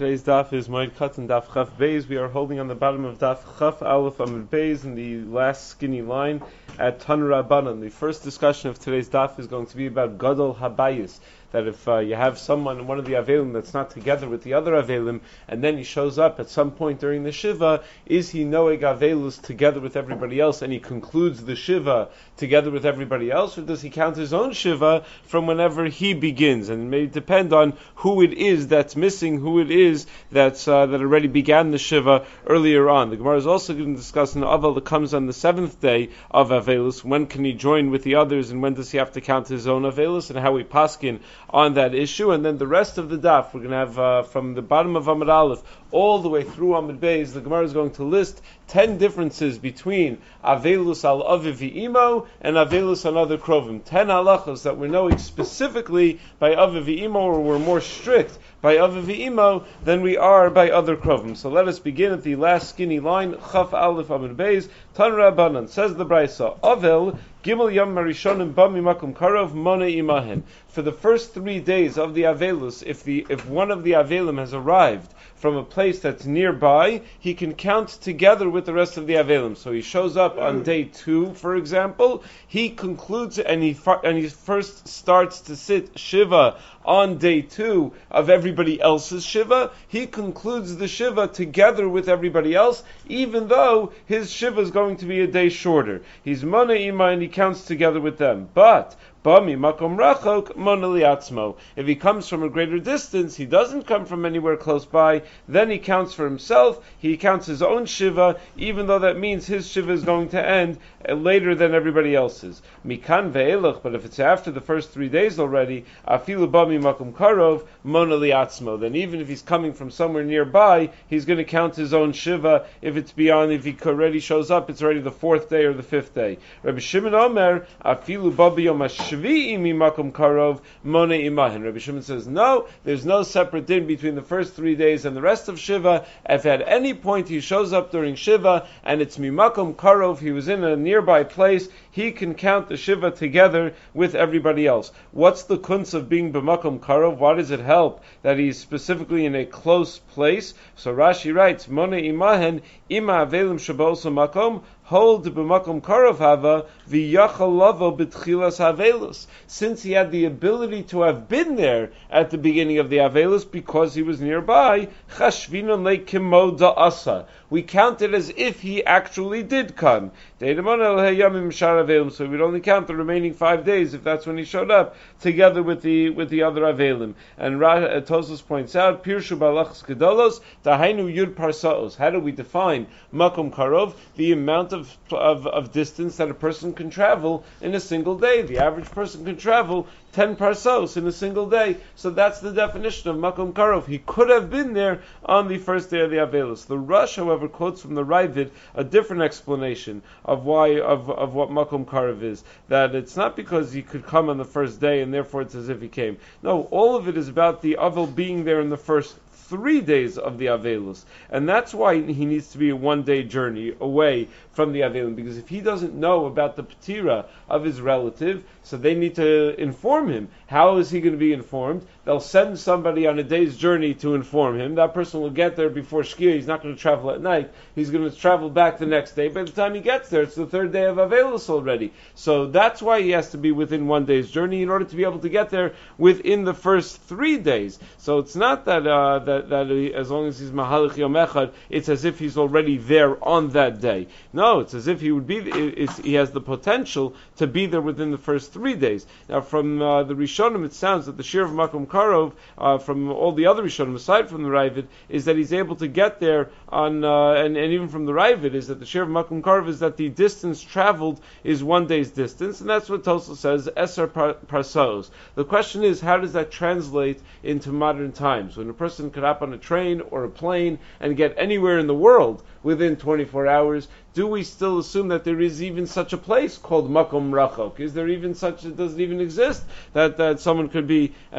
Today's daf is Moed Katan Daf Chaf Beis. We are holding on the bottom of Daf Chaf Aleph Amud Beis in the last skinny line at Tan Rabbanan. The first discussion of today's daf is going to be about Gadol Habayis. That if you have someone, one of the Avelim that's not together with the other Avelim, and then he shows up at some point during the Shiva, is he Noeg Avelus together with everybody else, and he concludes the Shiva together with everybody else, or does he count his own Shiva from whenever he begins? And it may depend on who it is that's missing, who it is that already began the Shiva earlier on. The Gemara is also going to discuss an Avel that comes on the seventh day of Avelus. When can he join with the others, and when does he have to count his own Avelus, and how we paskin on that issue. And then the rest of the daf, we're going to have from the bottom of Amud Aleph all the way through Amud Beis, the Gemara is going to list 10 differences between Avelus al Aviv Imo and Avelus on other Krovim. 10 halachos that we're knowing specifically by Aviv Imo, or we're more strict by Aviv Imo than we are by other Krovim. So let us begin at the last skinny line, Chaf Aleph Amud Beis, Tan Rabbanan, says the Braisa, Avel, Gimel Yom Marishonim Bami Makom Karov Mona Imahen. For the first 3 days of the Avelus, if one of the Avelim has arrived from a place that's nearby, he can count together with the rest of the Avelim. So he shows up on day 2, for example, he concludes and he first starts to sit Shiva on day 2 of everybody else's Shiva. He concludes the Shiva together with everybody else, even though his Shiva is going to be a day shorter. He's Mona Ima and he counts together with them. But Bami Makom Rachok Mona Liatzmo. If he comes from a greater distance, he doesn't come from anywhere close by, then he counts for himself, he counts his own Shiva, even though that means his Shiva is going to end later than everybody else's. Mikan ve'elach, but if it's after the first 3 days already, Afilu Bami Makom Karov Mona Liatzmo, then even if he's coming from somewhere nearby, he's going to count his own Shiva if it's beyond, if he already shows up, it's already the 4th day or the 5th day. Rabbi Shimon Omer, Afilu Babi Yom Shvi'i mi makom karov mona imahin. Rabbi Shimon says, no, there's no separate din between the first 3 days and the rest of Shiva. If at any point he shows up during Shiva and it's mi makom karov, he was in a nearby place, he can count the Shiva together with everybody else. What's the kunz of being b'makom karov? Why does it help that he's specifically in a close place? So Rashi writes, mona imahin ima avelim shabosa makom hold b'makom karov hava v'yachal lavo b'tchilas havelus. Since he had the ability to have been there at the beginning of the Avelus because he was nearby, chashvinon lekimo da'asa. We count it as if he actually did come. So we'd only count the remaining 5 days if that's when he showed up, together with the other Avelim. And Tosfos points out, Pirshu balachas gedolos tahainu yud parsaos. How do we define makom karov? The amount of distance that a person can travel in a single day. The average person can travel 10 parsos in a single day. So that's the definition of makom karov. He could have been there on the first day of the Avelus. The Rush, however, quotes from the Ravid a different explanation of why of what makom karov is. That it's not because he could come on the first day and therefore it's as if he came. No, all of it is about the Avel being there in the first 3 days of the Avelus. And that's why he needs to be a 1-day journey away from the Avelim, because if he doesn't know about the Patira of his relative, so they need to inform him. How is he going to be informed? They'll send somebody on a day's journey to inform him. That person will get there before Shkia. He's not going to travel at night. He's going to travel back the next day. By the time he gets there, it's the 3rd day of Avelus already. So that's why he has to be within 1 day's journey in order to be able to get there within the first 3 days. So it's not that as long as he's Mahalich Yom Echad, it's as if he's already there on that day. No, it's as if he would be. He has the potential to be there within the first 3 days. Now, from the Rishonim, it sounds that the Shir of Makom Karov, from all the other Rishonim aside from the Ravid, is that he's able to get there on, and even from the Ravid, is that the Shir of Makom Karov is that the distance traveled is 1 day's distance, and that's what Tosfos says, Eser Parsos. The question is, how does that translate into modern times? When a person could hop on a train or a plane and get anywhere in the world within 24 hours, do we still assume that there is even such a place called Makom Rachok? Is there even such, does it even exist that someone could be at a Makom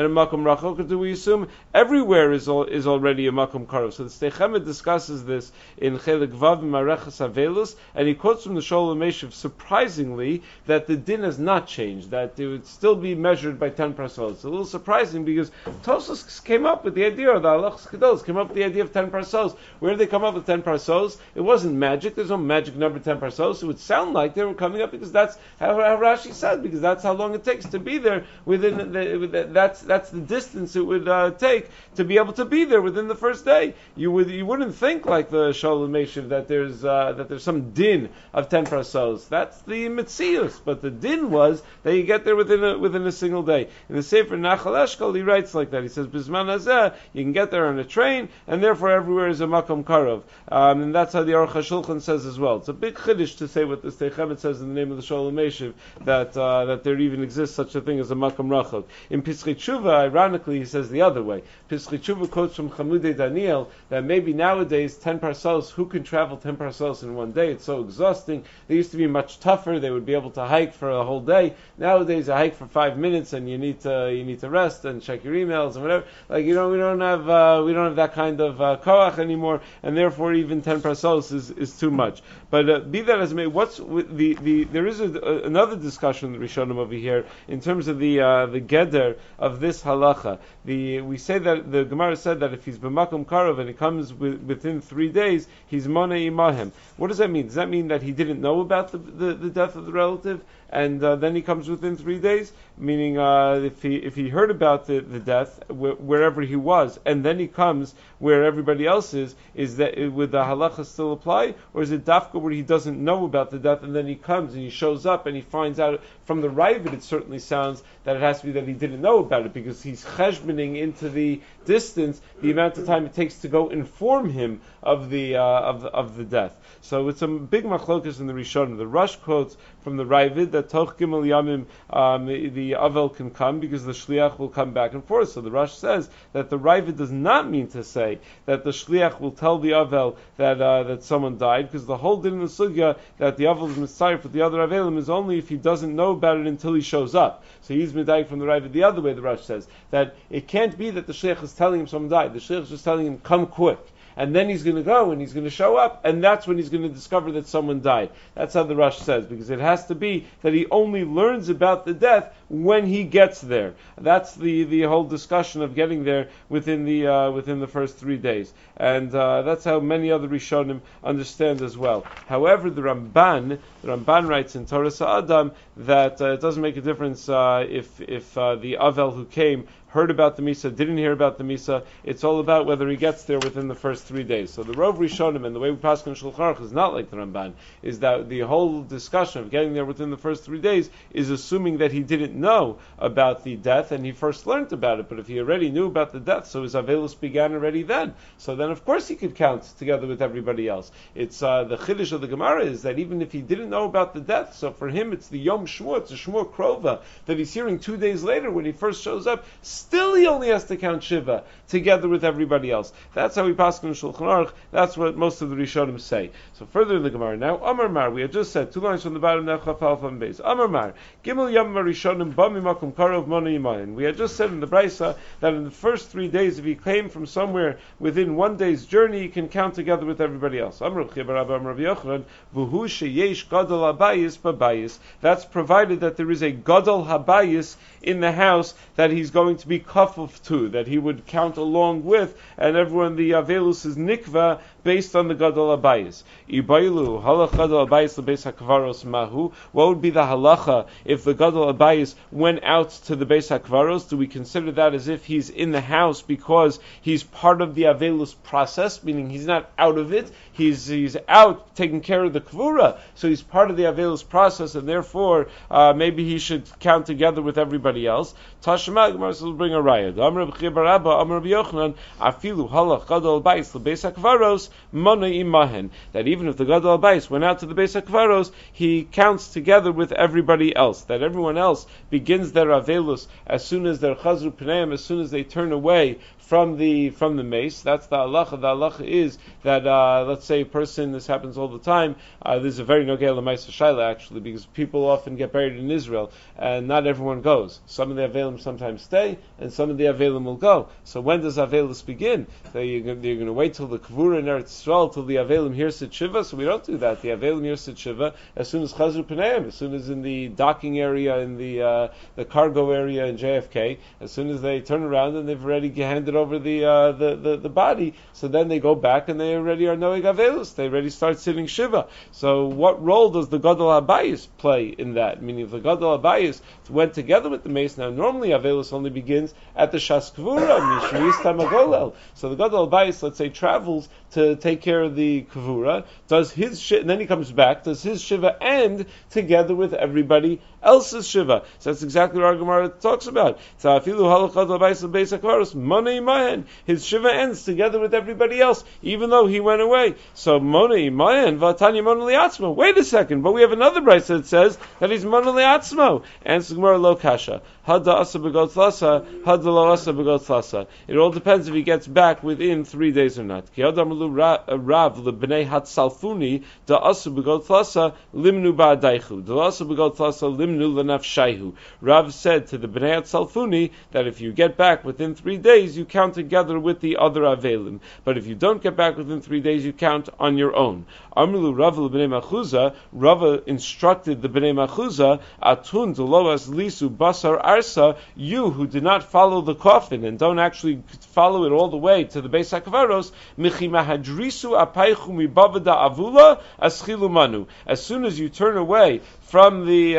makom rachok, or do we assume everywhere is already a makom karov? So the Sdei Chemed discusses this in Chelik Vav Marechas Avelus, and he quotes from the Sholem Meshiv, surprisingly, that the din has not changed, that it would still be measured by 10 parselos. It's a little surprising because Tosfos came up with the idea, or the Halachos Gedolos came up with the idea of 10 parselos. Where did they come up with 10 parselos? It wasn't magic. There's no magic number 10 parselos. It would sound like they were coming up because that's how Rashi said, because that's how long it takes to be there within that's the distance it would take to be able to be there within the first day. You wouldn't think like the Sholem Meshiv that there's some din of 10 parselos. That's the Metzius, but the din was that you get there within a single day. In the Sefer Nachal Eshkol, he writes like that. He says, Bizman Hazeh, you can get there on a train, and therefore everywhere is a makom karov. And that's how the Aruch HaShulchan says as well. It's a big chiddush to say what the Sdei Chemed says in the name of the Sholem Meshiv, that there even exists such a thing as a makom rachok. In Pischei Tshuva, ironically, he says the other way. Pischei Tshuva quotes from Chamudei Daniel that maybe nowadays 10 parselos, who can travel 10 parselos in one day? It's so exhausting. They used to be much tougher. They would be able to hike for a whole day. Nowadays, a hike for 5 minutes, and you need to rest and check your emails and whatever. Like, we don't have that kind of koach anymore, and therefore even 10 parselos is too much. But be that as it may, there is another discussion in the Rishonim over here in terms of the geder of this halacha. We say that the Gemara said that if he's b'makom karov and it comes within 3 days, he's monei imahem. What does that mean? Does that mean that he didn't know about the death of the relative, and then he comes within 3 days? Meaning, if he heard about the death wherever he was, and then he comes where everybody else is that would the halacha still apply, or is it dafka where he doesn't know about the death and then he comes and he shows up and he finds out from the Ravid? It certainly sounds that it has to be that he didn't know about it because he's cheshboning into the distance the amount of time it takes to go inform him of the death. So it's a big machlokas in the Rishonim. The Rush quotes from the Ravid that Toch Gimel Yamim the Avel can come because the Shliach will come back and forth. So the Rush says that the Ravid does not mean to say that the Shliach will tell the Avel that someone died, because the whole din in the sugya that the Avel is mitzayir for the other Avelim is only if he doesn't know about it until he shows up. So he's medayik from the Ravid the other way. The Rush says that it can't be that the Shliach is telling him someone died. The Shliach is just telling him, come quick. And then he's going to go and he's going to show up, and that's when he's going to discover that someone died. That's how the Rush says, because it has to be that he only learns about the death when he gets there. That's the whole discussion of getting there within the first 3 days, and that's how many other Rishonim understand as well. However, the Ramban writes in Torah Sa'adam that it doesn't make a difference if the Avel who came heard about the Misa, didn't hear about the Misa. It's all about whether he gets there within the first 3 days. So the Rov Rishonim and the way we pass on Shulchan Aruch is not like the Ramban, is that the whole discussion of getting there within the first 3 days is assuming that he didn't know about the death and he first learned about it. But if he already knew about the death, so his Avelus began already then. So then of course he could count together with everybody else. It's the Chiddush of the Gemara is that even if he didn't know about the death, so for him it's the Yom Shmua, it's a Shmua Krova that he's hearing 2 days later when he first shows up. Still he only has to count Shiva together with everybody else. That's how we pass on Shulchan Aruch. That's what most of the Rishonim say. So further in the Gemara now, Amar Mar, we had just said 2 lines from the bottom, Nechaf Alpha and Beis. Amar Mar, Gimel Yom Rishonim Bami Makom Karov Mona Yimayin. We had just said in the Brisa that in the first 3 days, if he came from somewhere within 1 day's journey, he can count together with everybody else. Amar Chibar Abba Amar Yochanan, Vuhu Sheyesh Gadol Habayis Babayis. That's provided that there is a Gadol Habayis in the house that he's going to be kafuf to, that he would count along with, and everyone, the Avelus is nikva based on the Gadol Habayis. Ibailu, halach Gadol Habayis lebeis hakvaros mahu. What would be the halacha if the Gadol Habayis went out to the beis hakvaros? Do we consider that as if he's in the house because he's part of the Avelus process, meaning he's not out of it, he's out taking care of the kvura, so he's part of the Avelus process, and therefore maybe he should count together with everybody else. Tashma Gemara will bring a raya. Amar B'chir Bar Abba, Amar B'Yochanan, Afilu halach Gadol Habayis lebeis hakvaros Mona Imahen. That even if the Gadol Habayis went out to the beis hakvaros, he counts together with everybody else. That everyone else begins their Avelus as soon as they're Chazru Pneim, as soon as they turn away from the mace. That's the halacha. The halacha is that let's say a person, this happens all the time. This is a very nogei l'maisa shaila actually, because people often get buried in Israel and not everyone goes. Some of the avelim sometimes stay, and some of the avelim will go. So when does avelus begin? So you're going to wait till the kavura in Eretz Yisrael till the avelim hear shiva. So we don't do that. The avelim hear shiva as soon as chazru pneim, as soon as in the docking area, in the cargo area in JFK, as soon as they turn around and they've already handed over the body, so then they go back and they already are noeg avelus. They already start sitting shiva. So what role does the gadol habayis play in that? Meaning if the gadol habayis went together with the mace, now normally avelus only begins at the shas kavura, mishris tamagolel. So the gadol habayis, let's say, travels to take care of the kavura, does his and then he comes back, does his shiva end together with everybody else's shiva? So that's exactly what our Gemara talks about. His shiva ends together with everybody else, even though he went away. So wait a second, but we have another brayso that says that he's mona liatzmo. And Gemara lo kasha. It all depends if he gets back within 3 days or not. Rav lebnei hatsalfuni da asu begot tlasa limnu ba'adaichu da asu begot tlasa limnu lenafshaihu. Rav said to the bnei hatsalfuni that if you get back within 3 days, you count together with the other avelim. But if you don't get back within 3 days, you count on your own. Amru Rav lebnei machuza. Rav instructed the bnei machuza atun deloas lisu basar arsa. You who did not follow the coffin and don't actually follow it all the way to the Beis HaKavaros, michimahadrisu apaychu mibavada avula aschilu manu. As soon as you turn away from the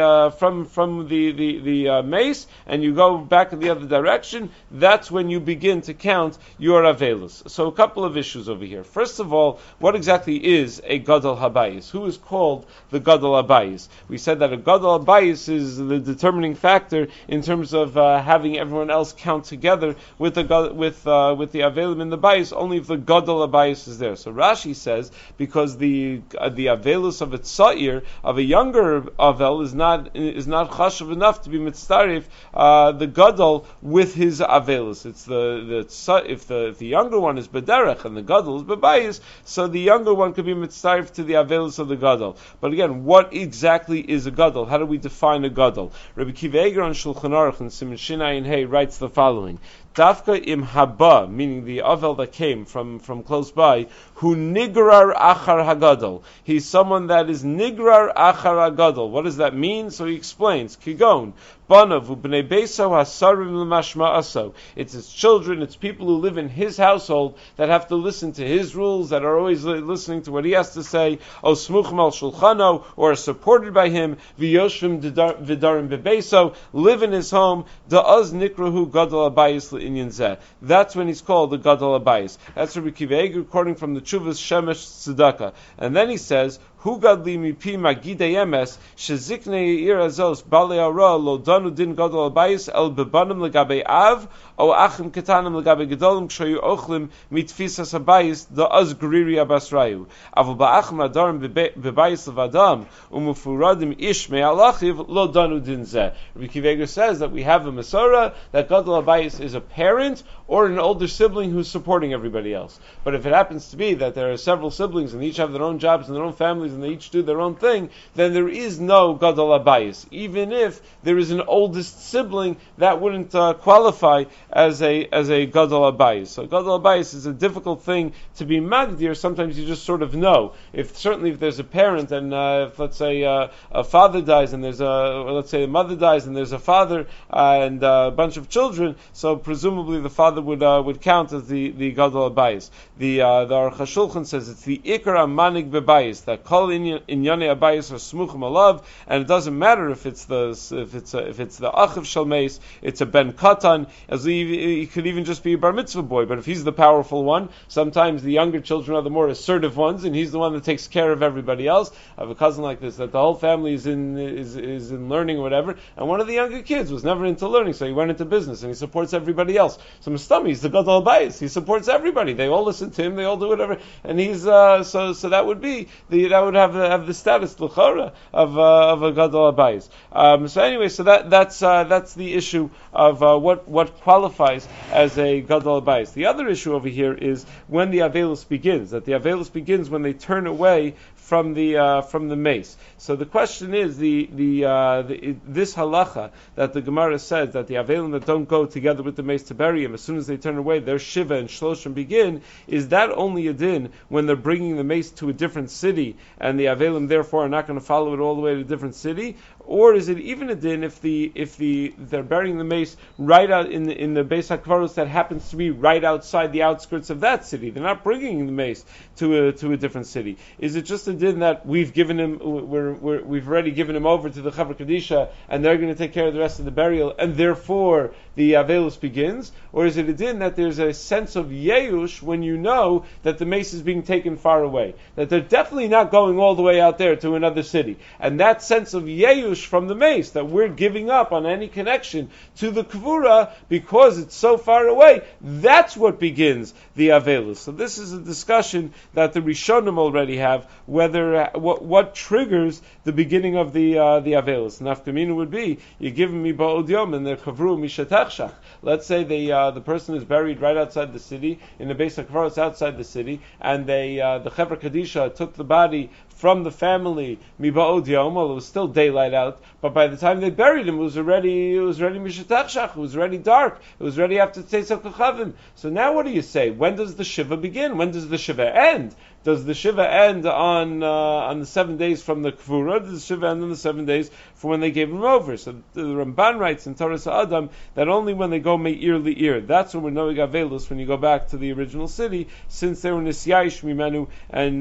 mace and you go back in the other direction, that's when you begin to count your avelus. So a couple of issues over here. First of all, what exactly is a gadol habayis? Who is called the gadol habayis? We said that a gadol habayis is the determining factor in terms of having everyone else count together with the avelim in the bayis, only if the gadol habayis is there. So Rashi says because the avelus of a tzair, of a younger avel, is not chashuv enough to be mitzarif the gadol with his avelus. It's if the younger one is bederech and the gadol is bebayis, so the younger one could be mitzarif to the avelus of the gadol. But again, what exactly is a gadol? How do we define a gadol? Rabbi Kiva Eger on Shulchan Aruch and Siman Shinai Hey writes the following: Dafka im haba, meaning the avel that came from close by, who nigrar achar hagadol. He's someone that is nigrar achar hagadol. What does that mean? So he explains. Kigon. Banav ubnei beso hasarim l'mashma aso. It's his children, it's people who live in his household that have to listen to his rules, that are always listening to what he has to say. O smuchim al shulchano, or are supported by him. V'yoshvim v'darim bebeso, live in his home. Da'az nikrahu gadol habayis le'inyan zeh. That's when he's called the gadol habayis. That's Rabbi Kiva Eger, quoting from the Chuvas Shemesh Tzedakah. And then he says, Hu gadli mipi magidei emes sheziknei ir azos balei ara lo danu din gadol habayis el bebanim legabe av o achim ketanim legabe gedolim kshayu ochlim mitfisas habayis da az griri abasrayu aval ba'achim adarim bebayis levadam umufuradim ish me'alachiv lo danu din zeh. Rabbi Kiva Eger says that we have a Masorah that gadol habayis is a parent or an older sibling who's supporting everybody else. But if it happens to be that there are several siblings and they each have their own jobs and their own families and they each do their own thing, then there is no gadol habayis. Even if there is an oldest sibling, that wouldn't qualify as a gadol habayis. So gadol habayis is a difficult thing to be magdir. Sometimes you just sort of know. Certainly if there's a parent and if let's say a father dies and there's let's say a mother dies and there's a father and a bunch of children, so presumably the father would count as the gadol habayis. The Aruch HaShulchan says it's the ikar amanig bebayis, that kol inyane habayis are smuchim alav, and it doesn't matter if it's the achiv shalmeis, it's a ben katan, as he could even just be a bar mitzvah boy. But if he's the powerful one, sometimes the younger children are the more assertive ones, and he's the one that takes care of everybody else. I have a cousin like this that the whole family is in learning or whatever, and one of the younger kids was never into learning, so he went into business and he supports everybody else. So Mustami, he's the gadol habayis. He supports everybody. They all listen to him. They all do whatever, and he's so that would would have the status l'chora of a gadol habayis. So anyway, so that's the issue of what qualifies as a gadol habayis. The other issue over here is when the avelus begins. That the avelus begins when they turn away from the mace. So the question is this halacha that the Gemara says that the avelim that don't go together with the mace to bury him, as soon as they turn away, their shiva and shloshim begin. Is that only a din when they're bringing the mace to a different city, and the avelim therefore are not going to follow it all the way to a different city? Or is it even a din if they're burying the mace right out in the Beis HaKvaros that happens to be right outside the outskirts of that city? They're not bringing the mace to a different city. Is it just a din that we've already given him over to the Chavra Kadisha and they're going to take care of the rest of the burial, and therefore the avelus begins? Or is it a din that there's a sense of yeush when you know that the mace is being taken far away, that they're definitely not going all the way out there to another city, and that sense of yeush from the mace, that we're giving up on any connection to the kvura because it's so far away, that's what begins the avelus. So this is a discussion that the Rishonim already have, whether what triggers the beginning of the avelus. Nafkamina would be, you give me ba'od yom and they're kavru mishatachshach. Let's say the person is buried right outside the city in the Beis HaKvaros outside the city, and the Chevra Kadisha took the body from the family miba'od yom. Well, it was still daylight out, but by the time they buried him, it was already mishatachshach. It was already dark. It was already after Tzeitzah Kachavim. So now, what do you say? When does the shiva begin? When does the shiva end? Does the shiva end on the 7 days from the kvura? Does the shiva end on the 7 days from when they gave him over? So the Ramban writes in Torah Sa'adam that only when they go me'ir li'ir, that's when we're knowing avelus, when you go back to the original city, since they were nisyayish mimenu and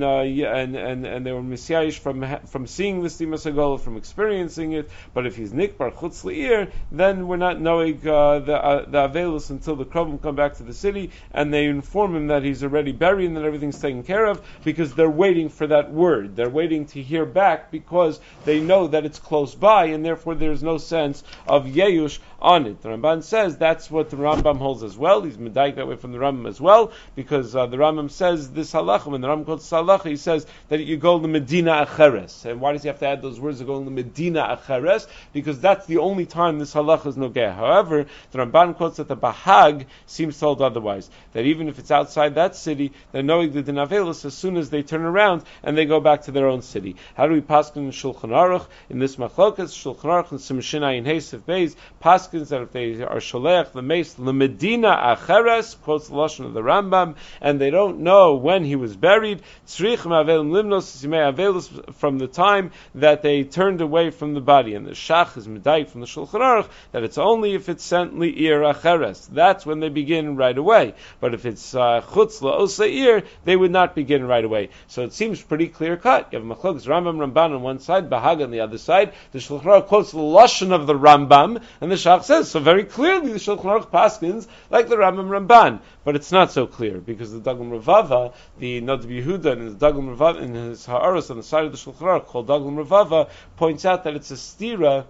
they were nisyayish from seeing the Stimas Hagolah, from experiencing it. But if he's nikbar chutz li'ir, then we're not knowing the avelus until the krovim come back to the city and they inform him that he's already buried and that everything's taken care of, because they're waiting for that word. They're waiting to hear back because they know that it's close by, and therefore there's no sense of yeush on it. The Ramban says that's what the Rambam holds as well. He's medayik that way from the Rambam as well, because the Rambam says this halacha, when the Rambam quotes halacha, he says that you go to Medina Acheres. And why does he have to add those words of going to Medina Acheres? Because that's the only time this halacha is nogeh. However, the Ramban quotes that the Bahag seems to hold otherwise, that even if it's outside that city, they're knowing the din avelus as soon as they turn around and they go back to their own city. How do we paskin in Shulchan Aruch in this machlokas? Shulchan Aruch and Simshina in Hesef Beis paskins that if they are sholech the mace lemedina acheres, quotes the lashon of the Rambam, and they don't know when he was buried, tzrich ma'avelim limnos simei avelus, from the time that they turned away from the body. And the shach is medayik from the Shulchan Aruch that it's only if it's sent li'ir acheres, that's when they begin right away. But if it's chutz la'oseir, they would not begin right away. So it seems pretty clear cut. You have Machlokes Rambam Ramban on one side, Bahag on the other side. The Shulchan Aruch quotes the lashon of the Rambam, and the Shach says so very clearly. The Shulchan Aruch paskins like the Rambam Ramban, but it's not so clear because the Daglam Ravava, the Nadav Yehuda, and the Daglam Ravava in his Ha'aros on the side of the Shulchan Aruch called Daglam Ravava, points out that it's a stira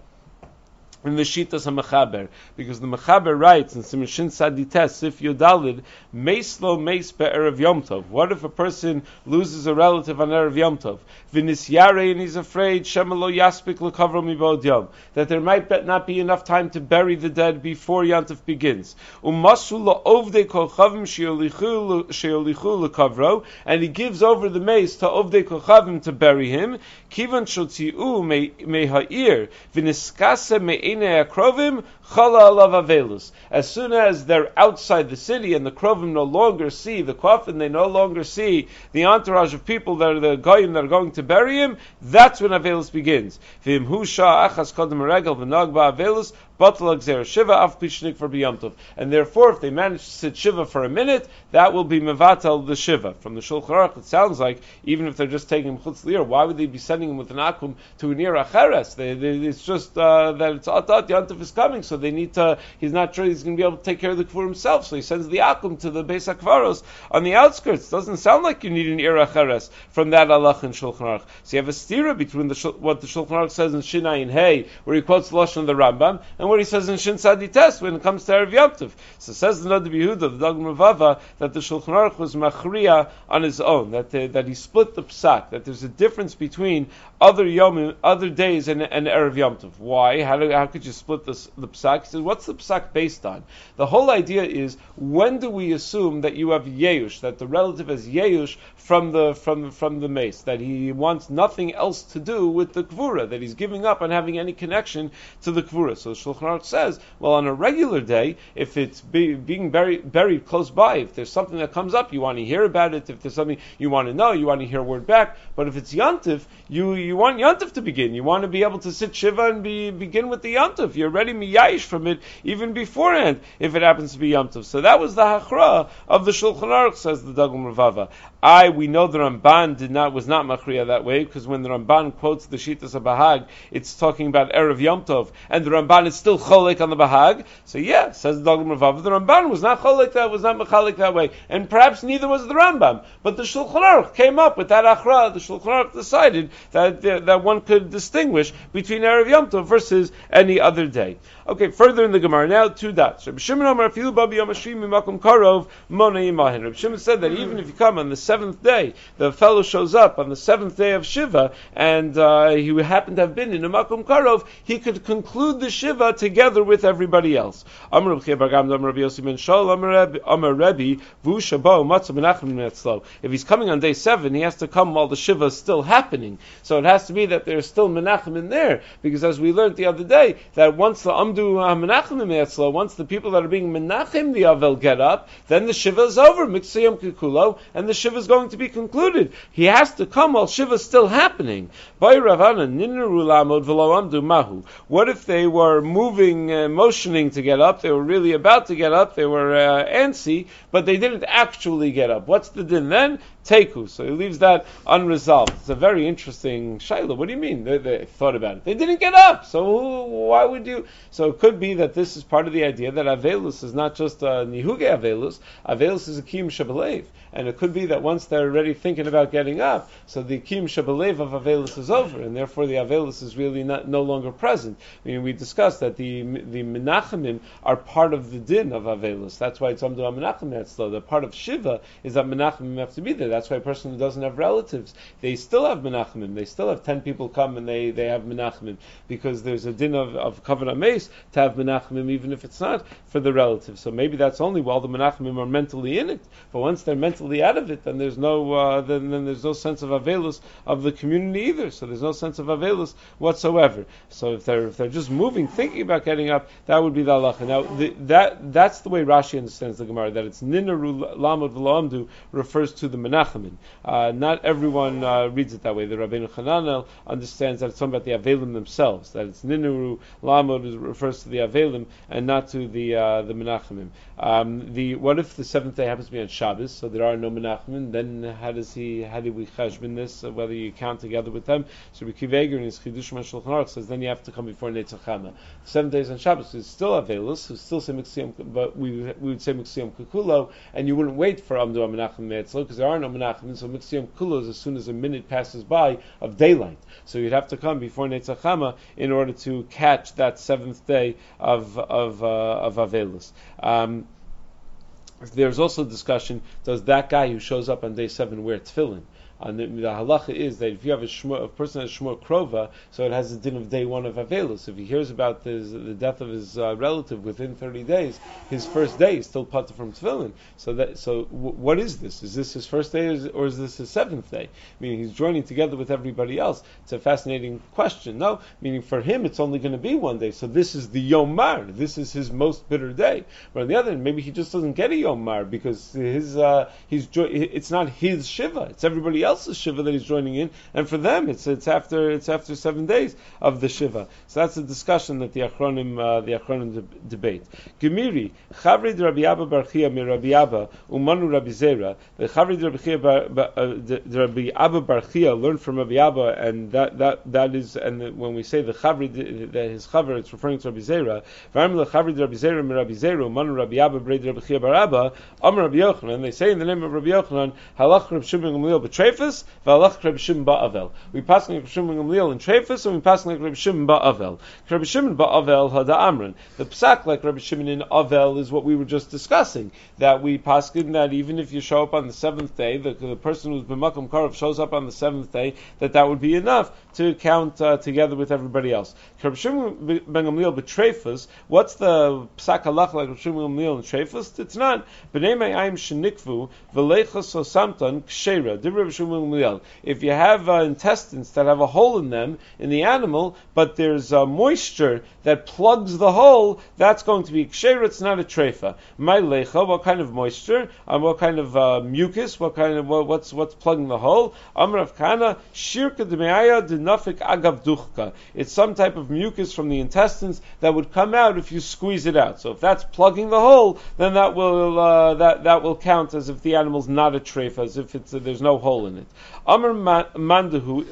in the Shitas HaMechaber, because the Mechaber writes in Simshin Sadites, Sif Yodalid, Meis lo meis be'erev Yom Tov. What if a person loses a relative on Erev Yom Tov? V'nisyare, and he's afraid, Shema lo yaspik l'kavro mibod yom, that there might not be enough time to bury the dead before Yom Tov begins. Umasu lo ovdei kolchavim she'olichu l'kavro, and he gives over the mace to ovdei kolchavim to bury him. Kivan shotzi'u meha'ir, v'niskase me'e as soon as they're outside the city and the krovim no longer see the coffin, they no longer see the entourage of people that are the goyim that are going to bury him, that's when avelus begins. And therefore, if they manage to sit shiva for a minute, that will be mevatel the shiva. From the Shulchan Aruch, it sounds like even if they're just taking him chutz li'ir, why would they be sending him with an akum to an ir acheres? It's just that it's atat Yontif is coming, so they need to. He's not sure he's going to be able to take care of the kvur himself, so he sends the akum to the Beis HaKvaros on the outskirts. Doesn't sound like you need an ir acheres from that halach in Shulchan Aruch. So you have a stira between what the Shulchan Aruch says in Shinai and Hey, where he quotes the lashon of the Rambam, and what he says in Shin Sadi Test when it comes to Erev Yom Tov. So says the Nod Yehuda, the Dagmar Vava, that the Shulchan Aruch was machriya on his own, that he split the psak, that there's a difference between other days and Erev Yom Tov. Why? How could you split the psak? He says, what's the psak based on? The whole idea is, when do we assume that you have yeush, that the relative has yeush from the mace, that he wants nothing else to do with the kvura, that he's giving up on having any connection to the kvura. So the Shulchan Aruch says, well, on a regular day, if it's being buried close by, if there's something that comes up, you want to hear about it. If there's something you want to know, you want to hear a word back. But if it's Yantif, you want Yantif to begin. You want to be able to sit Shiva and begin with the Yantif. You're already miyayish from it even beforehand, if it happens to be Yantif. So that was the hachra of the Shulchan Aruch, says the Dagmar Ravava. We know the Ramban was not machriya that way, because when the Ramban quotes the Shitas of Bahag, it's talking about Erev Yom Tov, and the Ramban is still cholek on the Bahag. So yeah, says the Dagmar Ravava, the Ramban was not cholek that, was not machalik that way, and perhaps neither was the Rambam. But the Shulchan Aruch came up with that achra. The Shulchan Aruch decided that one could distinguish between Erev Yom Tov versus any other day. Okay, further in the Gemara now, 2 dots. Rabbi Shimon said that even if you come on the 7th day, the fellow shows up on the 7th day of Shiva, and he would happen to have been in a Makom Karov, he could conclude the Shiva together with everybody else. If he's coming on day 7, he has to come while the Shiva is still happening. So it has to be that there's still Menachem in there, because as we learned the other day, that once the once the people that are being Menachem the Avel get up, then the Shiva is over, Miksiyam Kikulo, and the Shiva is going to be concluded. He has to come while Shiva is still happening. What if they were moving, motioning to get up, they were really about to get up, they were antsy, but they didn't actually get up? What's the din then? Teku. So he leaves that unresolved. It's a very interesting shayla. What do you mean? They thought about it. They didn't get up. So why would you? So it could be that this is part of the idea that Avelus is not just a Nihuge Avelus. Avelus is a Kiyum Shabalev. And it could be that once they're already thinking about getting up, so the Kiyum Shabalev of Avelus is over, and therefore the Avelus is really no longer present. I mean, we discussed that the Menachemim are part of the din of Avelus. That's why it's Amdu HaMenachem Etzlo. The part of Shiva is that Menachemim have to be there. That's why a person who doesn't have relatives, they still have Menachemim. They still have 10 people come and they have Menachemim, because there's a din of Kavanah Meis to have Menachemim, even if it's not for the relatives. So maybe that's only while the Menachemim are mentally in it. But once they're mentally out of it, then there's no then there's no sense of Avelus of the community either. So there's no sense of Avelus whatsoever. So if they're just moving, thinking about getting up, that would be the halacha. Now that's the way Rashi understands the Gemara, that it's Ninaru Lamod V'Lamdu refers to the Menachemim. Not everyone reads it that way. The Rabbeinu Chananel understands that it's talking about the Avelim themselves, that it's Ninaru Lamod refers to the Avelim and not to the Menachemim. What if the 7th day happens to be on Shabbos, so there are no Menachemim? Then how do we cheshbon this? Whether you count together with them? So Rabbi Akiva Eiger in his Chidushim Shulchan Aruch says then you have to come before Netzach Chama. 7 days on Shabbos is still Avelus, who still say Miksiyam, but we would say Miksiyam Kukulo, and you wouldn't wait for Amdu HaMenachem Me'etzlo, because there are no Menachemim. So Miksiyam Kukulo is as soon as a minute passes by of daylight. So you'd have to come before Netzach Chama in order to catch that 7th day of Avelus. There's also discussion, does that guy who shows up on day 7 wear tefillin? And the halacha is that if you have a person has shmur krova, so it has the din of day 1 of Avelus. If he hears about the death of his relative within 30 days, his first day is still patur from tefillin. So what is this? Is this his first day or is this his 7th day? Meaning he's joining together with everybody else. It's a fascinating question. No, meaning for him it's only going to be 1 day. So this is the Yom Mar. This is his most bitter day. But on the other hand, maybe he just doesn't get a Yom Mar because it's not his Shiva. It's everybody else's Shiva that he's joining in, and for them it's after 7 days of the Shiva. So that's a discussion that the Achronim debate. Gemiri Chavri de Rabbi Abba Barchia mi Rabbi Abba Umanu Rabbi Zera. The Chavri de Rabbi Abba Barchia learned from Rabbi Abba, and that is, and when we say the Chavri that his Chaver, it's referring to Rabbi Zera. V'amr le Chavri de Rabbi Zera mi Rabbi Zera Umanu Rabbi Abba Brei de Rabbi Chia Bar Abba Amar Rabbi Yochanan. They say in the name of Rabbi Yochanan Halach Reb Shimon Gamliel B'Trei Trefus, v'alach Reb Shimon ba'avel. We pass like Reb Shimon Gamliel in Trefus, and we pass like Reb Shimon ba'avel. Reb Shimon ba'avel hada amran. The psak like Reb Shimon in Avel is what we were just discussing. That we paskin that even if you show up on the seventh day, the person who's b'makom karev shows up on the seventh day, that would be enough to count together with everybody else. Reb Shimon ben Gamliel b'Trefus. What's the psak halach like Reb Shimon Gamliel in Trefus? It's not b'nei ma'ayim shenikvu v'leichas osamtan kshera. Reb Shimon Gamliel. If you have intestines that have a hole in them in the animal, but there's moisture that plugs the hole, that's going to be kshera. It's not a treifa. My lecha, what kind of moisture? What kind of mucus? What's plugging the hole? Amar Rav Kana shirka demeaya denafik agav duchka. It's some type of mucus from the intestines that would come out if you squeeze it out. So if that's plugging the hole, then that will count as if the animal's not a treifa, as if there's no hole in it. Amar mandu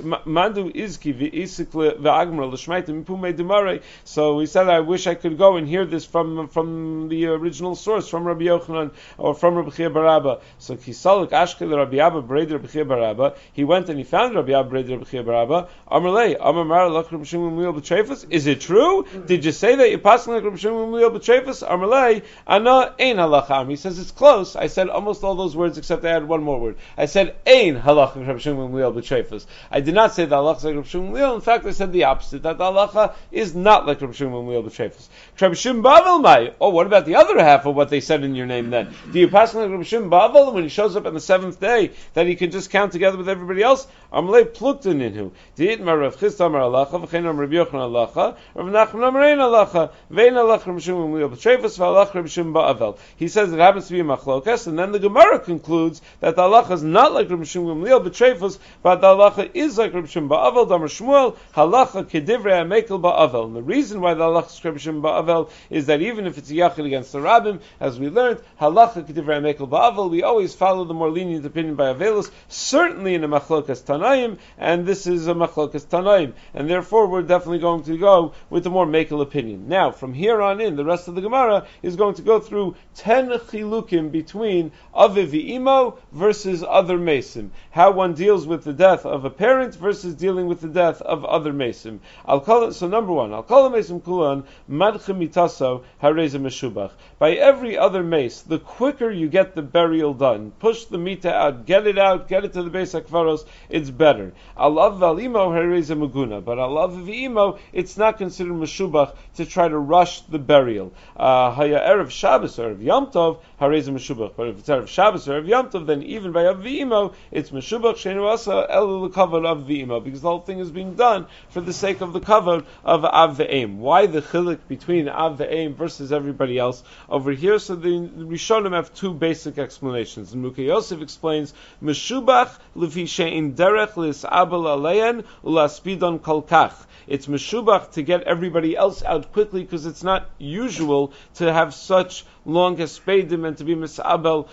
izki v'isik v'agmar l'shmaitim mipumei demare. So he said, I wish I could go and hear this from the original source, from Rabbi Yochanan or from Rabbi Chia bar Abba. So Kisalik Ashkel Rabbi Abba Breder Rabbi Chia bar Abba. He went and he found Rabbi Abba Breder Rabbi Chia bar Abba. Amarlei Amar Mar Lach Rabbi Shimon Gamliel b'Trefus. Is it true? Did you say that you're passing like Rabbi Shimon Gamliel b'Trefus? Amarlei Ana Ein Halacham. He says it's close. I said almost all those words except I added one more word. I said Ein Halach Rabbi Shimon Gamliel b'Trefus. I did not say the halacha is like Rabbi Shimon Gamliel. In fact, I said the opposite. That the halacha is not like Rabbi Shimon Gamliel b'Trefus. Rabbi Shimon Bavel Mai. Oh, what about the other half of what they said in your name then? Do you pass like Rabbi Shimon Bavel when he shows up on the seventh day that he can just count together with everybody else? Amalei plukten inhu. Di'itmar Rav Chisda Amar Halacha v'chein Amar Rabbi Yochanan Halacha Rav Nachman Amar Ein Halacha v'ein Halach Rabbi Shimon Gamliel b'Trefus v'Halach Rabbi Shimon Bavel. He says it happens to be a machlokas, and then the Gemara concludes that the halacha is not like Rabbi Shimon Gamliel b'Trefus, but the halacha is like Rabbi Shimon Bavel. Damar Shmuel halacha kedivrei hamekel Bavel. And the reason why the halacha is Rabbi Shimon Bavel is that even if it's a yachid against the rabbim, as we learned, halacha kedivrei hamekel Bavel, we always follow the more lenient opinion by Avelus, certainly in a machlokas Tanaim, and this is a machlokas Tanaim, and therefore we're definitely going to go with the more mekel opinion. Now, from here on in, the rest of the Gemara is going to go through 10 chilukim between Aviv v'Imo versus other mesim, how one deals with the death of a parent versus dealing with the death of other mesim. So number one, Al kol mesim kulan madchem mitaso hareza meshubach. By every other mace, the quicker you get the burial done, push the mita out, get it to the Beis HaKvaros, it's better. Alav v'alimo hareza maguna, but alav v'imo, it's not considered meshubach to try to rush the burial. Haya erev Shabbos or erev Yom Tov hareza meshubach, but if it's erev Shabbos or erev Yom Tov, then even by av v'imo, it's meshubach sheinu asa el l'kavod av v'imo, because the whole thing is being done for the sake of the kavod of av v'aim. Why the chilik between av v'aim versus everybody else over here? So the Rishonim have two basic explanations. And Mukhe Yosef explains meshubach lefi she'in derech lis'abel alein ulaspidon kolkach. It's meshubach to get everybody else out quickly because it's not usual to have such long hespedim and to be misabel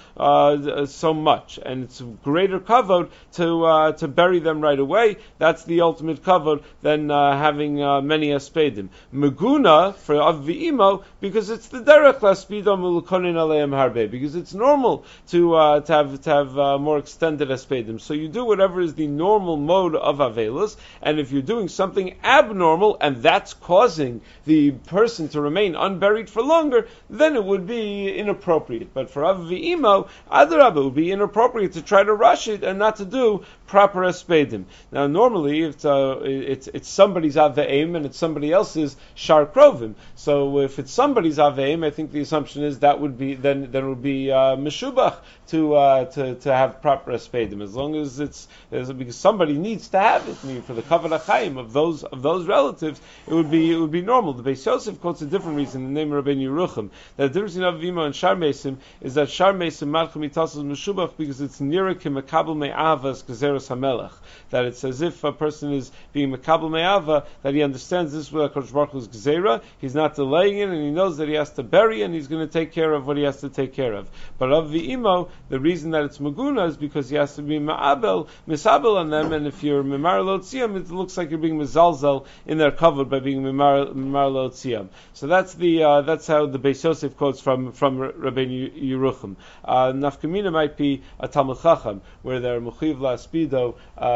so much, and it's greater kavod to bury them right away. That's the ultimate kavod than having many hespedim. Meguna for avviimo because it's the derech laspidom ulukonin aleim harbe, because it's normal to have more extended hespedim. So you do whatever is the normal mode of avelus, and if you're doing something abnormal and that's causing the person to remain unburied for longer, then it would be inappropriate. But for Av v'Imo, Adarabah, it would be inappropriate to try to rush it and not to do proper espedim. Now, normally, if it's somebody's Av v'Eim and it's somebody else's Shar Krovim. So if it's somebody's Av v'Eim, I think the assumption is that would be then it would be meshubach to have proper espedim, as long as it's because somebody needs to have it. I mean, for the kavod hachayim of those relatives, it would be normal. The Beis Yosef quotes a different reason in the name of Rabbeinu Yerucham, that the difference in Avimo and Shar Mesim is that Shar Mesim Malchum Mitasas Meshubach because it's nearer to Mekabel Me'avas Gezeros HaMelech, that it's as if a person is being Mekabel Me'ava, that he understands this with HaKadosh Baruch Hu's Gezerah, he's not delaying it, and he knows that he has to bury and he's going to take care of what he has to take care of. But Av V'Imo, the reason that it's Maguna is because he has to be Misabel on them, and if you're Mimar Lotziam, it looks like you're being Mizalzel in their covered by being Mimar Lotziam. So that's how the Beis Yosef quotes from Rabbeinu Yerucham. Nafkamina might be a Talmud Chacham, where they're mechuyev laspido,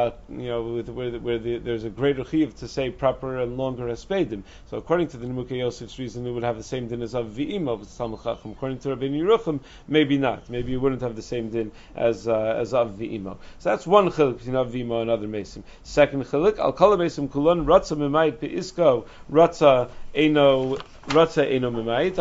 where there's a greater chiv to say proper and longer haspedim. So according to the Nimukei Yosef's reason, it would have the same din as av v'imo of Talmud Chacham. According to Rabbeinu Yerucham, maybe not. Maybe you wouldn't have the same din as av v'imo. So that's one chiluk between av v'imo and other mesim. Second chiluk, al kol mesim kulon ratza memayit be'isko ratza eno memayit.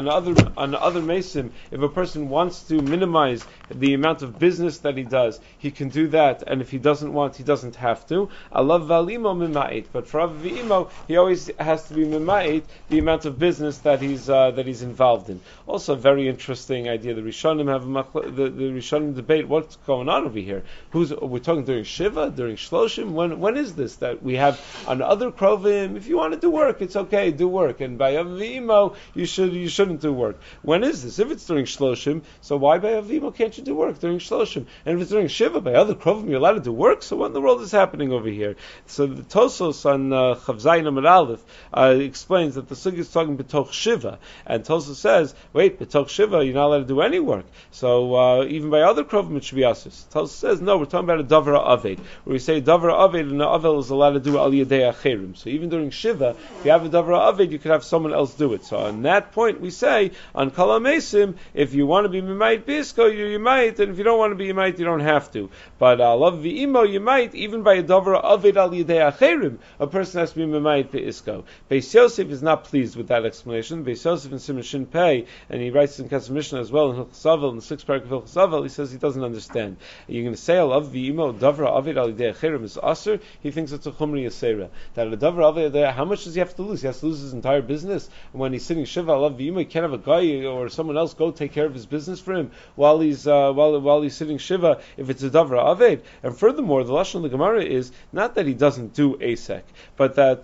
On other mesim, if a person wants to minimize the amount of business that he does, he can do that, and if he doesn't want, he doesn't have to. Alav valimo memait, but for av v'imo, he always has to be memait the amount of business that he's involved in. Also, a very interesting idea. The Rishonim have the Rishonim debate what's going on over here. We're talking during Shiva, during Shloshim. When is this that we have on other krovim? If you want to do work, it's okay, do work, and by av v'imo you shouldn't do work. When is this? If it's during Shloshim, so why by av v'imo can't you do work during Shloshim? And if it's during Shiva, by other krovim you're allowed to do work. So what in the world is happening over here? So the Tosos on Chav Zayin Amud Aleph explains that the sugi is talking betoch Shiva, and Tosos says, wait, betoch Shiva you're not allowed to do any work. So even by other krovim it should be asus. Tosos says no, we're talking about a davar aved, where we say davar aved and the avel is allowed to do al yedei acherim. So even during Shiva, if you have a davar aved, you could have someone else do it. So on that point, we say on kol hamesim, if you want to be mimayit bisko, you might, and if you don't want to be mimayit, you don't have to. But alav v'imo, you might, even by a davar aved al yedei acherim, a person has to be mimayit bisko. Beis Yosef is not pleased with that explanation. Beis Yosef in Siman Shin Pei, and he writes in Kesef Mishnah as well in Hilchos Avel, in the 6th parak of Hilchos Avel, he says he doesn't understand. You're going to say alav v'imo davar aved al yedei acherim is aser? He thinks it's a chumri yasera. That a davar aved, how much does he have to lose? He has to lose his entire business. And when he's sitting Shiva alav v'imo, he can't have a guy or someone else go take care of his business for him while he's sitting Shiva if it's a davar aved. And furthermore, the lashon of the Gemara is not that he doesn't do asek, but that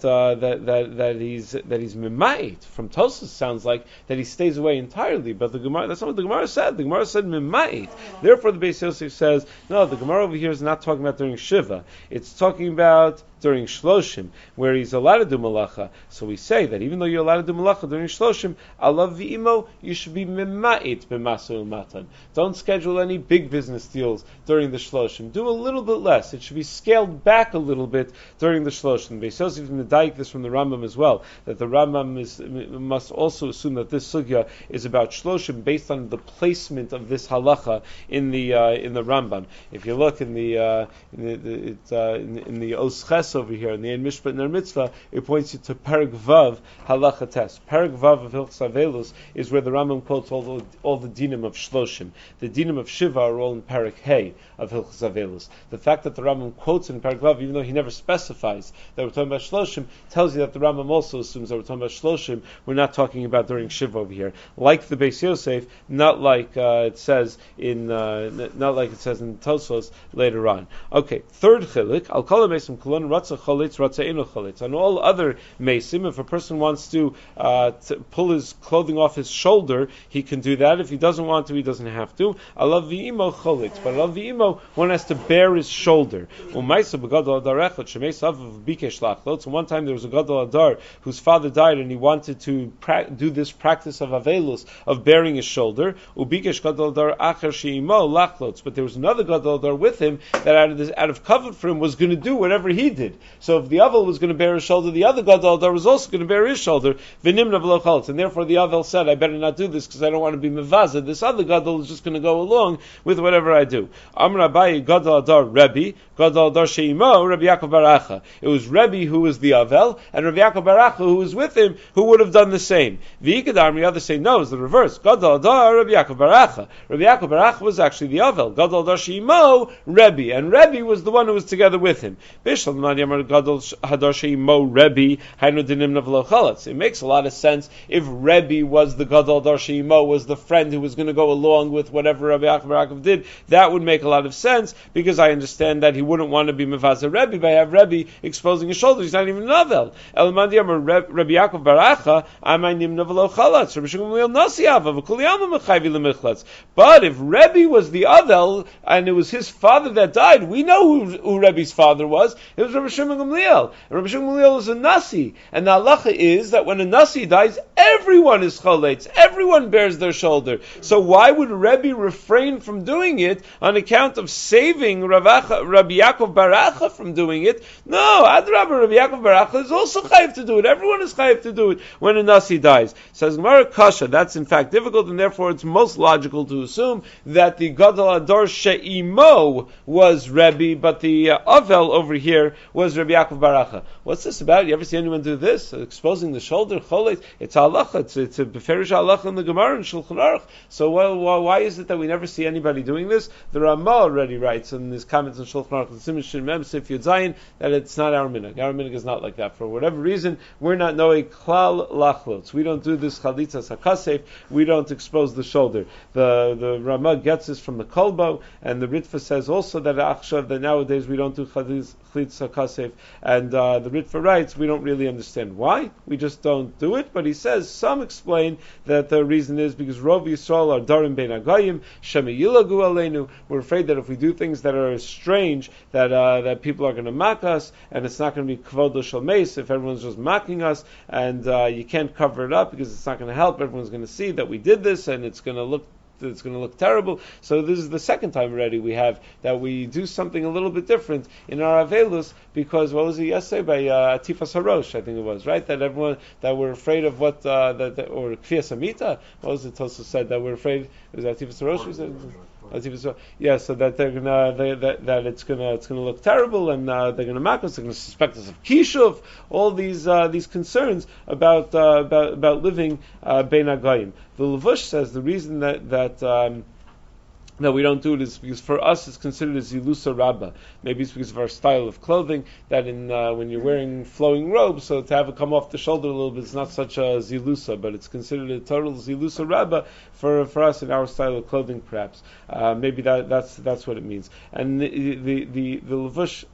he's mimayit. From Tosas sounds like that he stays away entirely. But the Gemara, that's not what the Gemara said. The Gemara said mimayit. Therefore, the Beis Yosef says no. The Gemara over here is not talking about during Shiva. It's talking about during Shloshim, where he's allowed to do malacha. So we say that even though you're allowed to do malacha during Shloshim, alav v'imo, you should be mima'it b'masul matan. Don't schedule any big business deals during the Shloshim. Do a little bit less. It should be scaled back a little bit during the Shloshim. Beis Yosef medayik this from the Rambam as well, that the Rambam must also assume that this sugya is about Shloshim based on the placement of this halacha in the Rambam. If you look in the Os Ches over here in the Ein Mishpat Ner Mitzvah, it points you to Perek Vav Halacha Test. Perek Vav of Hilchos Avelus is where the Rambam quotes all the dinim of Shloshim. The dinim of Shiva are all in Perek Hey of Hilchos Avelus. The fact that the Rambam quotes in Perek Vav, even though he never specifies that we're talking about Shloshim, tells you that the Rambam also assumes that we're talking about Shloshim. We're not talking about during Shiva over here, like the Beis Yosef, not like it says in Tosfos later on. Okay, third chiluk al kol mesim kulon ratza cholitz ratza eno cholitz. On all other mesim, if a person wants to pull his clothing off his shoulder, he can do that. If he doesn't want to, he doesn't have to. Alav v'imo cholitz, but alav v'imo, one has to bear his shoulder. Umaysa b'gadol adar echad shemeisav bikesh lachlot. So one time there was a gadol adar whose father died, and he wanted to do this practice of avelus, of bearing his shoulder. Ubikesh gadol adar acher sheimo lachlot. But there was another gadol adar with him that out of covet for him was going to do whatever he did. So if the Avel was going to bear his shoulder, the other gadol adar was also going to bear his shoulder. V'nimna v'lo cholitz. And therefore the Avel said, I better not do this because I don't want to be mevazah. This other gadol is just going to go along with whatever I do. Amar Abaye gadol adar Rebbe, gadol adar sheimo Rabbi Yaakov bar Acha. It was Rebbe who was the Avel, and Rabbi Yaakov bar Acha who was with him, who would have done the same. V'ikadar, the others say no, it's the reverse. Gadol adar Rabbi Yaakov bar Acha. Rabbi Yaakov bar Acha was actually the Avel. Gadol adar sheimo Rebbe, and Rebbe was the one who was together with him. Bishlam Yamar gadol hadar sheimo Rebbe hainu dinimna v'lo cholitz. It makes a lot of sense if Rebbe was the gadol adar sheimo, was the friend who was going to go along with whatever Rabbi Yaakov bar Acha did. That would make a lot of sense because I understand that he wouldn't want to be mevazah Rebbe by have Rebbe exposing his shoulder. He's not even novel. Elamadi Yamar Rabbi Yaakov bar Acha amay nimna v'lo cholitz. Rabbi Shimon Gamliel nasi ava v'kuliyama mechayvi lemichlitz. But if Rebbe was the Avel and it was his father that died, we know who Rebbe's father was. It was Rabbi Shimon Gamliel. And Rabbi Shimon Gamliel was a Nasi. And the halacha halacha is that when a nasi dies, everyone is choletz, everyone bears their shoulder. So why would Rebbe refrain from doing it on account of saving Rabbi Yaakov Baracha from doing it? No, Adrabah, Rabbi Yaakov Baracha is also chayiv to do it. Everyone is chayiv to do it when a nasi dies. Says Gemara Kasha, that's in fact difficult, and therefore it's most logical to assume that the Gadol Ador She'imo was Rebbe, but the Avel over here was Rabbi Yaakov Baracha. What's this about? You ever see anyone do this? Exposing the shoulder, cholet? It's halacha. It's a beferish halacha in the Gemara and Shulchan Aruch. So why is it that we never see anybody doing this? The Ramah already writes in his comments on Shulchan Aruch, the Siman Shin Mem Sif Yud Zayin, that it's not our minhag. Our minhag is not like that. For whatever reason, we're not knowing klal lachlotz. We don't do this chalitza sakasef. We don't expose the shoulder. The Ramah gets this from the Kolbo, and the Ritva says also that nowadays we don't do chalitza sakasef, and the Ritva writes we don't really understand why. We just don't do it. But he says some explain that the reason is because Rov Yisrael are darim bein agayim shema yilagu aleinu. We're afraid that if we do things that are strange, that people are going to mock us, and it's not going to be kvodo shel meis if everyone's just mocking us, and you can't cover it up because it's not going to help. Everyone's going to see that we did this, and it's going to look terrible. So this is the second time already we have that we do something a little bit different in our Avelus, because what was it yesterday by Atifas Harosh, I think it was, right? That everyone, that we're afraid of what, or Kfiyas Amita, what was it Tosu said, that we're afraid, was that Atifas Harosh? Yeah, so that they're gonna that it's gonna look terrible, and they're gonna mock us. They're gonna suspect us of kishuv. All these concerns about living bein agayim. The Levush says the reason that we don't do it is because for us it's considered a zilusa rabba. Maybe it's because of our style of clothing, that when you're wearing flowing robes, so to have it come off the shoulder a little bit, it's not such a zilusa, but it's considered a total zilusa rabba for us in our style of clothing, perhaps. Maybe that's what it means. And the Levush,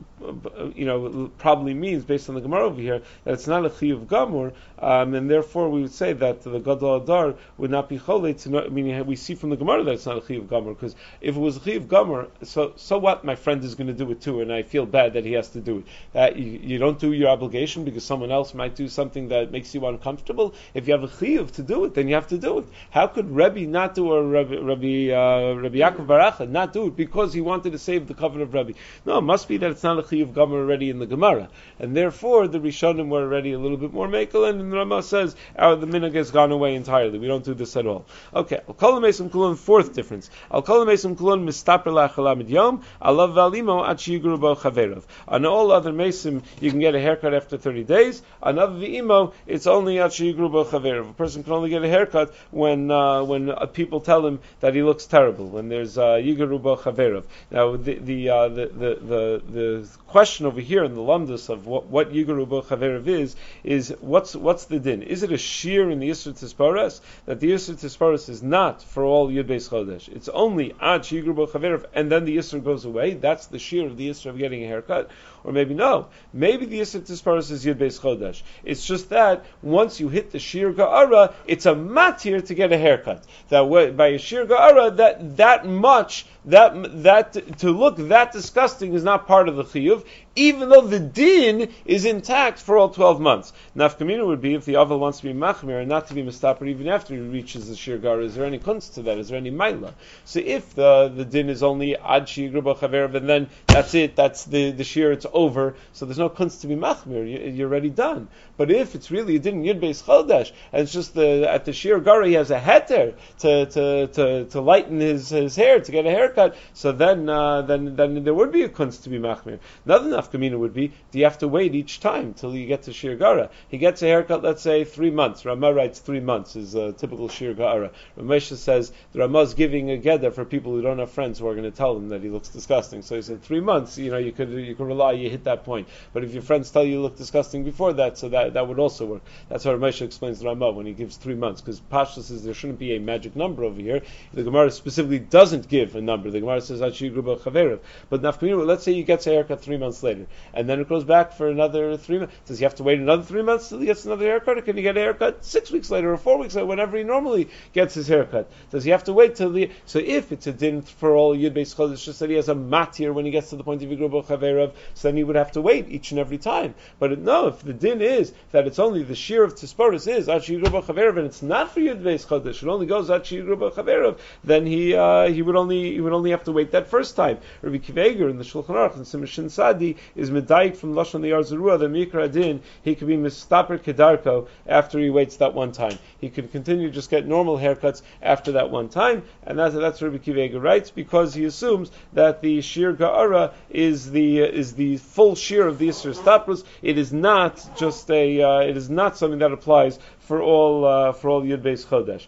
probably means, based on the Gemara over here, that it's not a chiyuv gamur, and therefore we would say that the Gadol Adar would not be cholet. Meaning, we see from the Gemara that it's not a chiyuv gamur, because if it was a chiyuv gamur, so what? My friend is going to do it too, and I feel bad that he has to do it. That you don't do your obligation because someone else might do something that makes you uncomfortable. If you have a chiyuv to do it, then you have to do it. How could Rebbe not do, or Rabbi Yaakov Baracha not do it because he wanted to save the covenant of Rebbe? No, it must be that it's not a chiyuv gamur already in the Gemara, and therefore the Rishonim were already a little bit more mekel, and the Ramah says the minhag has gone away entirely. We don't do this at all. Okay, I'll call the fourth difference. I'll call the Mesim Kulon mistaper la'chalamid yom alav valimo at sheyigru bo chaverov. On all other Mesim, you can get a haircut after 30 days. On other v'imo, it's only at sheyigru bo chaverov. A person can only get a haircut when people tell him that he looks terrible. When there's yigru bo chaverov. Now the question over here in the Lamdus of what yigru bo chaverov is what's the din? Is it a shear in the Yisr Tisparas that the Yisr Tisparas is not for all Yud Beis Chodesh? It's only ad sheyigru bo chaverov, and then the Yisr goes away. That's the shear of the Yisr of getting a haircut. Or maybe no. Maybe the Yisr Tisparas is Yud Beis Chodesh. It's just that once you hit the Shir Ga'ara, it's a matir to get a haircut. That way, by a Shir Ga'ara, that to look that disgusting is not part of the chiyuv, even though the din is intact for all 12 months. Nafkamina would be if the Aval wants to be machmir and not to be mistaper even after he reaches the Shir Ga'ara. Is there any kunst to that? Is there any maila? So if the din is only ad sheyigru bo chaverov, and then that's it, that's the shir, it's over, so there's no kunst to be machmir, you're already done. But if it's really a din Yud Beis Chodesh, and it's just at the Shir Ga'ara he has a heter to lighten his hair, to get a haircut, so then there would be a kunst to be machmir. Another nafkamina would be, do you have to wait each time till you get to Shir Ga'ara? He gets a haircut, let's say 3 months. Ramah writes 3 months is a typical Shir Ga'ara. Ramesha says the Ramah is giving a geder for people who don't have friends who are going to tell them that he looks disgusting. So he said 3 months, you could rely, you hit that point. But if your friends tell you look disgusting before that, so that would also work. That's how Ramesha explains the Ramah when he gives 3 months, because Pashta says there shouldn't be a magic number over here. The Gemara specifically doesn't give a number. The Gemara says Achiyigru bo chaverov. But nafkamina, let's say you get a haircut 3 months later, and then it goes back for another 3 months. Does he have to wait another 3 months till he gets another haircut, or can he get a haircut 6 weeks later or 4 weeks later, whenever he normally gets his haircut? Does he have to wait till the... So if it's a din for all Yud Beis Chodesh, just that he has a matir when he gets to the point of Yigrubo Chaverav, so then he would have to wait each and every time. But no, if the din is that it's only the shear of Tisporis is Achi Yigrubo Chaverav, and it's not for Yud Beis Chodesh, it only goes Achi Yigrubo Chaverav, then he would only have to wait that first time. Rabbi Kiveger in the Shulchan Aruch and Simishin Sadi is medayik from Lashon the Yarzurua, the Mikra Din, he could be mistaper kedarko after he waits that one time. He could continue to just get normal haircuts after that one time, and that's Rabbi Kiveger writes, because he assumes that the Shir Ga'ara is the full shear of the Yisr Staprus. It is not just it is not something that applies for all Yud Beis Chodesh.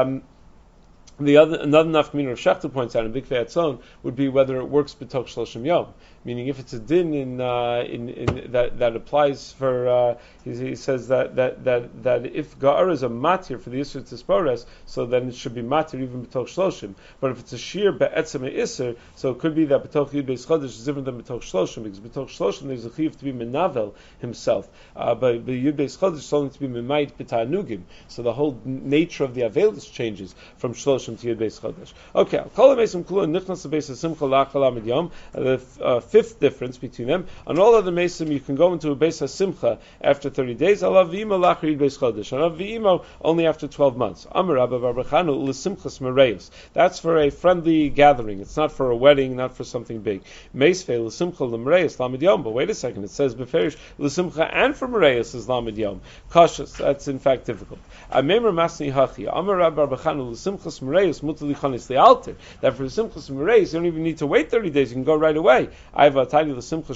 Another nafkamina of Shechta points out in Big Atzon would be whether it works b'tok shloshim yom. Meaning, if it's a din in that applies for, he says that if Ga'ara is a matir for the Yisr Tispores, so then it should be matir even b'tok shloshim. But if it's a shear be'etzem Yisr, so it could be that b'tok Yud Beis Chodesh is different than b'tok shloshim, because b'tok shloshim there's a chiv to be menavel himself, but Yud Beis Chodesh is only to be memayit b'tanugim. So the whole nature of the avelus changes from shloshim to Yud Beis Chodesh. Okay, I'll call it Mesim Kula Nichnas Beis Simcha La'achal Amid Yom. The fifth difference between them. On all other Mesim, you can go into a Beis Simcha after 30 days. Alav V'imo Lachar Yud Beis Chodesh. Alav V'imo only after 12 months. Amar Rabba Barbachanu L'Simchas Mereus. That's for a friendly gathering. It's not for a wedding, not for something big. Meisvei L'Simcha L'Mereus Lamid Yom. But wait a second, it says Beferish L'Simcha and for Mereus is Lamid Yom. Cautious. That's in fact difficult. Amemer Masni Hachi. Amar Rabba Barbachanu L'Simchas Mereus Mutal Lichanis Le'alter. That for L'Simchas Mereus you don't even need to wait 30 days. You can go right away. But doesn't it say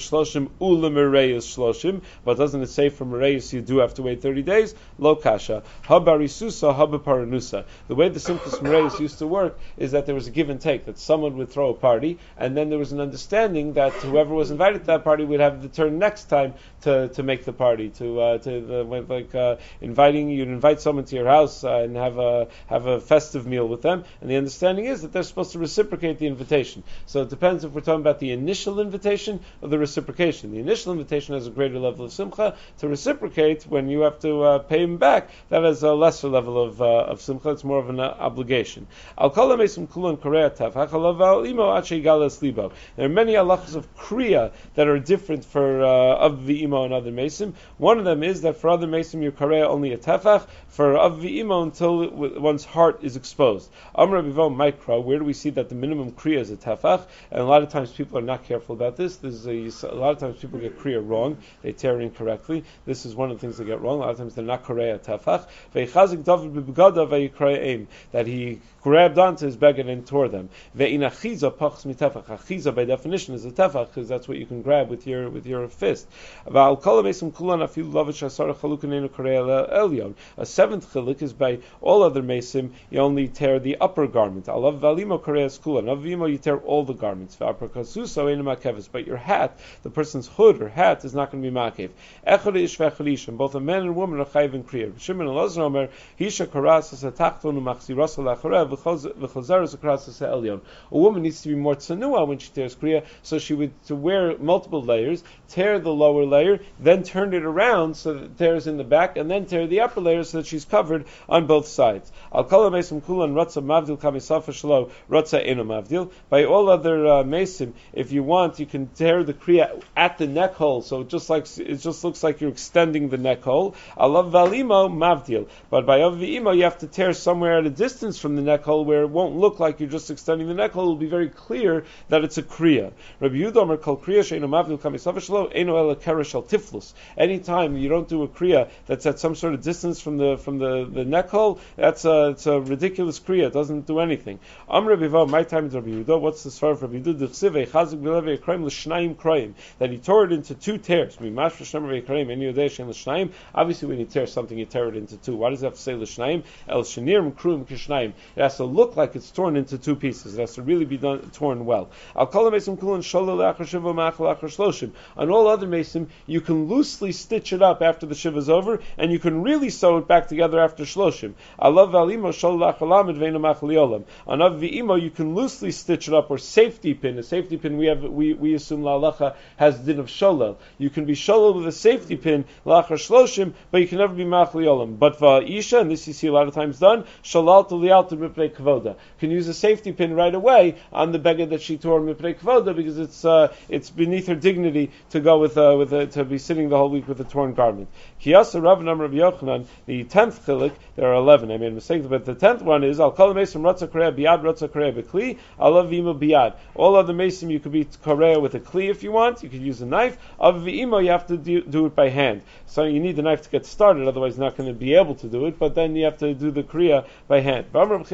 for Mereus you do have to wait 30 days? Lo kasha. Habarisusa, habaparanusa. The way the Simchas Mereus used to work is that there was a give and take, that someone would throw a party, and then there was an understanding that whoever was invited to that party would have the turn next time to make the party, inviting, you'd invite someone to your house and have a festive meal with them, and the understanding is that they're supposed to reciprocate the invitation. So it depends if we're talking about the initial invitation or the reciprocation. The initial invitation has a greater level of simcha. To reciprocate, when you have to pay him back, that has a lesser level of simcha. It's more of an obligation. There are many halachas of kriya that are different for of v'imo and other mesim. One of them is that for other mesim you kareya only a tefach, for of v'imo until one's heart is exposed. Amar Bivo Mikra, where do we see that the minimum kriya is a tefach? And a lot of times people are not careful about this. A lot of times people get kriya wrong. They tear it incorrectly. This is one of the things they get wrong. A lot of times they're not kareya tefach. Ve'chazik David b'begadav ve'yikraya that he grabbed onto his beged and tore them. Ve'in achiza pachs mitefach. Achiza by definition is a tefach because that's what you can grab with your fist. A seventh chiluk is by all other mesim you only tear the upper garment. Alav valimo kareya skulan. Av vimo you tear all the garments. But your hat, the person's hood or hat, is not going to be makev. Echad ish v'echad ish, and both a man and a woman are chayiv in kriya. Shimon Elazar Omer, hisha karasas atachton u'machziras alacharev v'chozaras akarasas ha'elyon. A woman needs to be more tsanua when she tears kriya, so she would to wear multiple layers, tear the lower layer, then turn it around so that it tears in the back, and then tear the upper layer so that she's covered on both sides. Al kol mesim kulan ratza mavdil kamisafa shelo ratza eno mavdil. By all other mesim, if you want, you can tear the kriya at the neck hole, so it just looks like you're extending the neck hole. Alav valimo mavdil, but by avvimo you have to tear somewhere at a distance from the neck hole where it won't look like you're just extending the neck hole. It will be very clear that it's a kriya. Rabbi Yudomer kol kriya she'eno mavdil kamisavashlo eno ela keresh al tiflus. Anytime you don't do a kriya that's at some sort of distance from the neck hole, it's a ridiculous kriya. It doesn't do anything. Amr Bivo, my time is Rabbi Yudo. What's the svar for Rabbi Yudo? That he tore it into two tears. Obviously, when you tear something, you tear it into two. Why does it have to say l'shnayim? El shenir m'kruim kishnayim. It has to look like it's torn into two pieces. It has to really be torn well. On all other mesim, you can loosely stitch it up after the shiva is over, and you can really sew it back together after shloshim. she'eino machal yolam. On av v'imo, you can loosely stitch it up, or safety pin. A safety pin, we assume la'alacha has din of sholel. You can be sholel with a safety pin, la'achar shloshim, but you can never be machal yolam. But va'isha, and this you see a lot of times done, shalal to lialta mipnei kavoda. Can use a safety pin right away on the beggar that she tore mipnei kavoda, because it's beneath her dignity to go to be sitting the whole week with a torn garment. Kiyasa Rav Namar of Yochanan, the 10th chilik, there are 11, I made a mistake, but the 10th one is, Al kol mesim ratza korea biyad, ratza korea bekli, alav v'imo biyad. All other mesim you could be korea with a kli if you want, you could use a knife. Av v'imo, you have to do it by hand. So you need the knife to get started, otherwise you're not going to be able to do it, but then you have to do the kriya by hand.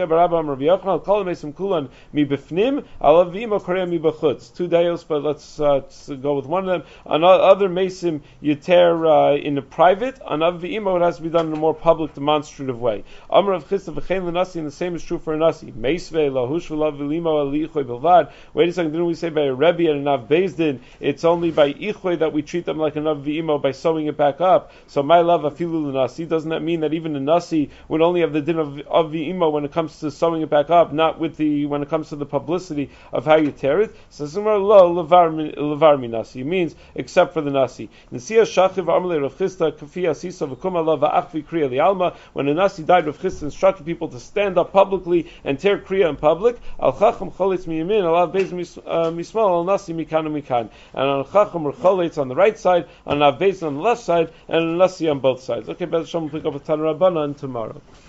Two dayos, but let's go with one of them. On other mesim, you tear in a private. On other v'imo, it has to be done in a more public, demonstrative way. Amar of Chisda v'chein l'nasi, and the same is true for a nasi. Meisvei lahush v'lav v'limo ali'ichui bilvad. Wait a second, didn't we say by a rebbe and a nav bezdin, it's only by ichui that we treat them like a nav v'imo by sewing it back up? So my love afilu l'nasi, doesn't that mean that even a nasi would only have the din of v'imo when it comes to sewing it back up, not when it comes to the publicity of how you tear it? So similar lo levar mi nasi, it means except for the nasi. Nasiya shachiv amalei Rav Chisda kafi asisa v'kum alav va'achvi kriya li'alma. When a nasi died, Rav Chisda instructed people to stand up publicly and tear kriya in public. Al chacham cholitz miyamin, alav beis mismal, al nasi mikanu mikan. And on chacham or cholitz on the right side, on av beis on the left side, and on nasi on both sides. Okay, Bez Hashem, we'll pick up with Tan Rabbanan tomorrow.